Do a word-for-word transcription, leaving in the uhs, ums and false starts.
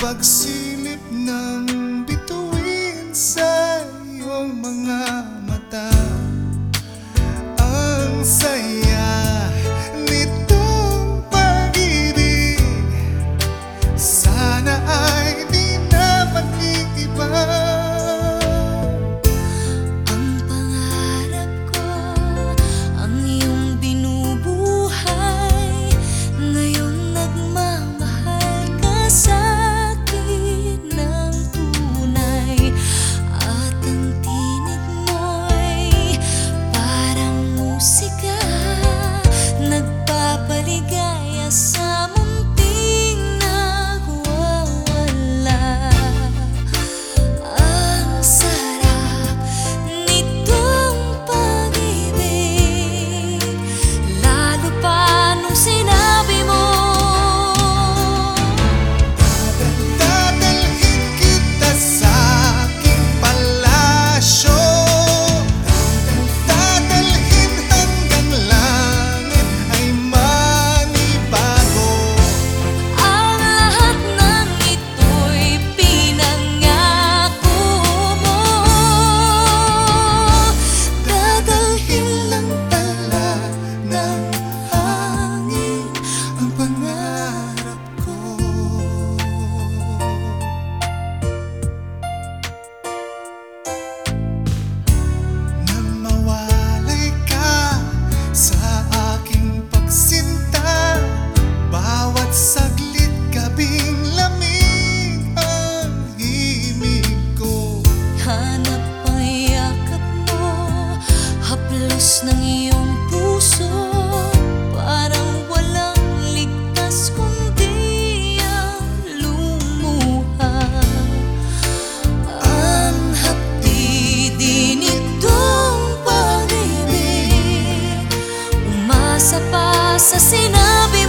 pagsilip ng bituin sa iyong mga mata. Ang saya nitong pag-ibig, sana ay di na mag-iiba. Ang pangarap ko, ang iyong binubuhay, ngayong nagmamahal ka sa'kin ng tunay. At ang tinig mo'y parang musika, nagpapaligaya sa munting nagwawala. Ang sarap nitong pag-ibig, lalo pa nung sinabi mo. Dadalhin kita sa aking palasyo, dadalhin hanggang langit ay manibago. Ang lahat ng ito'y pinangako mo. Dadalhin lang pala ng hangin ang pangarap ko. Nang mawalay ka sa aking pagsinta, bawat saglit gabing lamig ang himig ko. Hanap ang yakap mo, haplos ng iyong puso, parang walang ligtas kundi ang lumuha. Ang hapdi din itong pag-ibig, umasa pa sa sinabi